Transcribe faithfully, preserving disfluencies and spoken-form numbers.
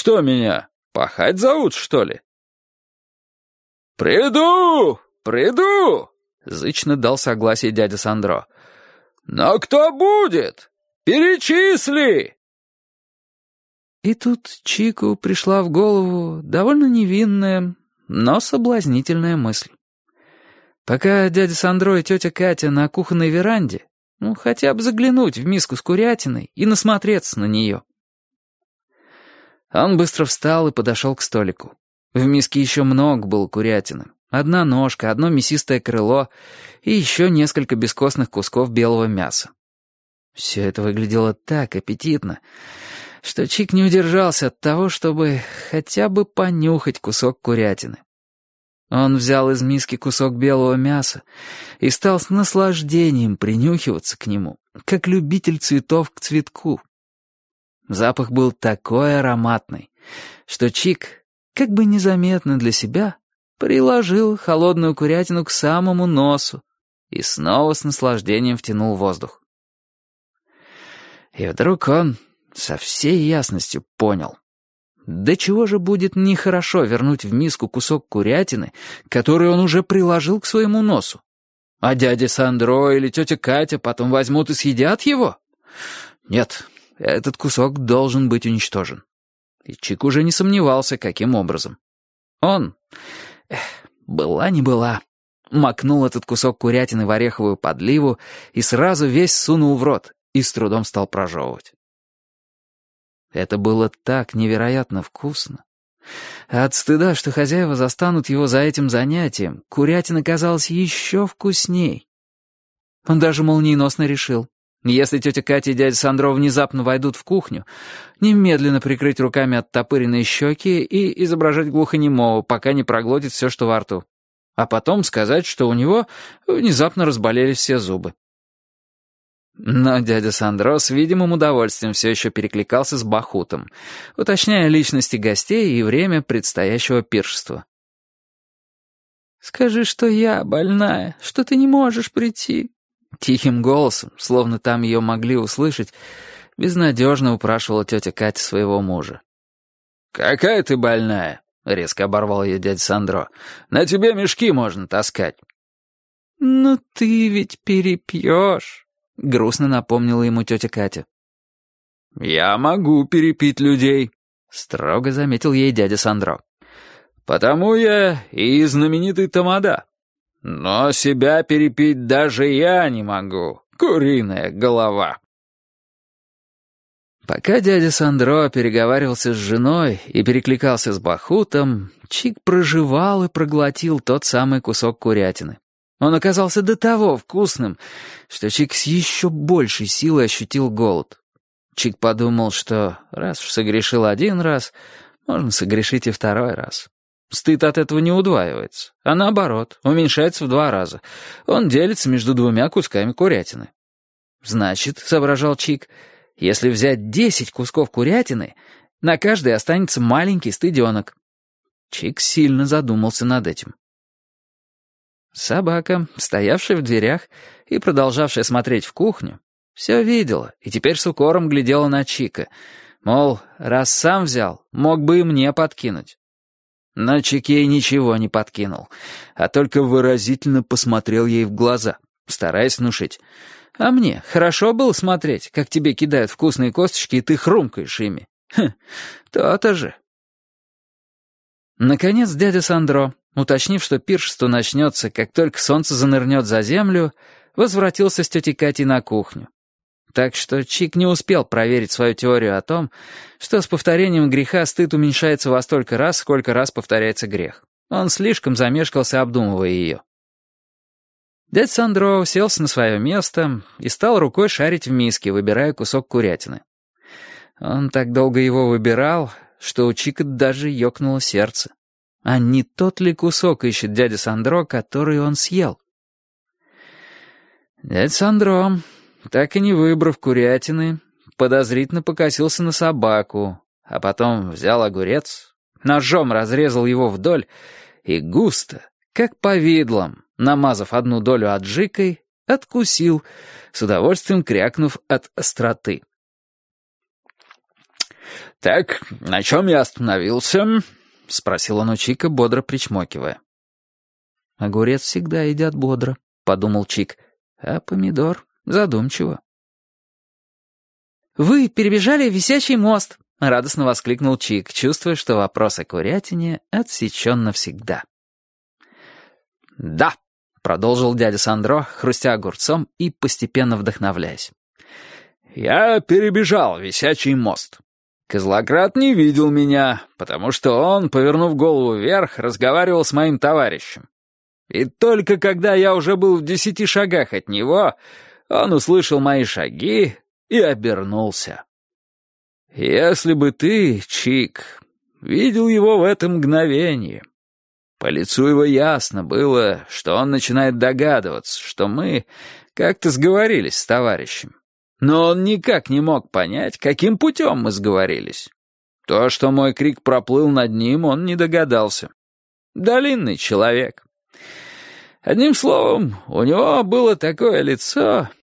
что меня, пахать зовут, что ли?» «Приду, приду!» — зычно дал согласие дядя Сандро. «Но кто будет? Перечисли!» И тут Чику пришла в голову довольно невинная, но соблазнительная мысль. Пока дядя Сандро и тетя Катя на кухонной веранде, ну, хотя бы заглянуть в миску с курятиной и насмотреться на нее. Он быстро встал и подошел к столику. В миске еще много было курятины. Одна ножка, одно мясистое крыло и еще несколько бескостных кусков белого мяса. Все это выглядело так аппетитно, что Чик не удержался от того, чтобы хотя бы понюхать кусок курятины. Он взял из миски кусок белого мяса и стал с наслаждением принюхиваться к нему, как любитель цветов к цветку. Запах был такой ароматный, что Чик, как бы незаметно для себя, приложил холодную курятину к самому носу и снова с наслаждением втянул воздух. И вдруг он со всей ясностью понял, до чего же будет нехорошо вернуть в миску кусок курятины, который он уже приложил к своему носу. А дядя Сандро или тетя Катя потом возьмут и съедят его? Нет, этот кусок должен быть уничтожен. И Чик уже не сомневался, каким образом. Он, эх, была не была, макнул этот кусок курятины в ореховую подливу и сразу весь сунул в рот и с трудом стал прожевывать. Это было так невероятно вкусно. А от стыда, что хозяева застанут его за этим занятием, курятина казалась еще вкусней. Он даже молниеносно решил, если тетя Катя и дядя Сандро внезапно войдут в кухню, немедленно прикрыть руками оттопыренные щеки и изображать глухонемого, пока не проглотит все, что во рту. А потом сказать, что у него внезапно разболелись все зубы. Но дядя Сандро с видимым удовольствием все еще перекликался с Бахутом, уточняя личности гостей и время предстоящего пиршества. «Скажи, что я больная, что ты не можешь прийти». Тихим голосом, словно там ее могли услышать, безнадежно упрашивала тетя Катя своего мужа. «Какая ты больная?» — резко оборвал ее дядя Сандро. «На тебе мешки можно таскать». «Ну ты ведь перепьешь», — грустно напомнила ему тетя Катя. «Я могу перепить людей», — строго заметил ей дядя Сандро. «Потому я и знаменитый тамада. Но себя перепить даже я не могу, куриная голова». Пока дядя Сандро переговаривался с женой и перекликался с Бахутом, Чик прожевал и проглотил тот самый кусок курятины. Он оказался до того вкусным, что Чик с еще большей силой ощутил голод. Чик подумал, что раз уж согрешил один раз, можно согрешить и второй раз. Стыд от этого не удваивается, а наоборот, уменьшается в два раза. Он делится между двумя кусками курятины. Значит, соображал Чик, если взять десять кусков курятины, на каждый останется маленький стыденок. Чик сильно задумался над этим. Собака, стоявшая в дверях и продолжавшая смотреть в кухню, все видела и теперь с укором глядела на Чика, мол, раз сам взял, мог бы и мне подкинуть. Но Чик ей ничего не подкинул, а только выразительно посмотрел ей в глаза, стараясь внушить. А мне хорошо было смотреть, как тебе кидают вкусные косточки, и ты хрумкаешь ими. Хм, то-то же. Наконец дядя Сандро, уточнив, что пиршество начнется, как только солнце занырнет за землю, возвратился с тетей Катей на кухню. Так что Чик не успел проверить свою теорию о том, что с повторением греха стыд уменьшается во столько раз, сколько раз повторяется грех. Он слишком замешкался, обдумывая ее. Дядя Сандро уселся на свое место и стал рукой шарить в миске, выбирая кусок курятины. Он так долго его выбирал, что у Чика даже ёкнуло сердце. А не тот ли кусок ищет дядя Сандро, который он съел? Дядя Сандро, так и не выбрав курятины, подозрительно покосился на собаку, а потом взял огурец, ножом разрезал его вдоль и густо, как повидлом, намазав одну долю аджикой, откусил, с удовольствием крякнув от остроты. «Так, на чем я остановился?» — спросил он у Чика, бодро причмокивая. «Огурец всегда едят бодро», — подумал Чик, а помидор задумчиво. «Вы перебежали висячий мост», — радостно воскликнул Чик, чувствуя, что вопрос о курятине отсечен навсегда. «Да», — продолжил дядя Сандро, хрустя огурцом и постепенно вдохновляясь. «Я перебежал висячий мост. Козлократ не видел меня, потому что он, повернув голову вверх, разговаривал с моим товарищем. И только когда я уже был в десяти шагах от него, он услышал мои шаги и обернулся. Если бы ты, Чик, видел его в это мгновение. По лицу его ясно было, что он начинает догадываться, что мы как-то сговорились с товарищем. Но он никак не мог понять, каким путем мы сговорились. То, что мой крик проплыл над ним, он не догадался. Долинный человек. Одним словом, у него было такое лицо,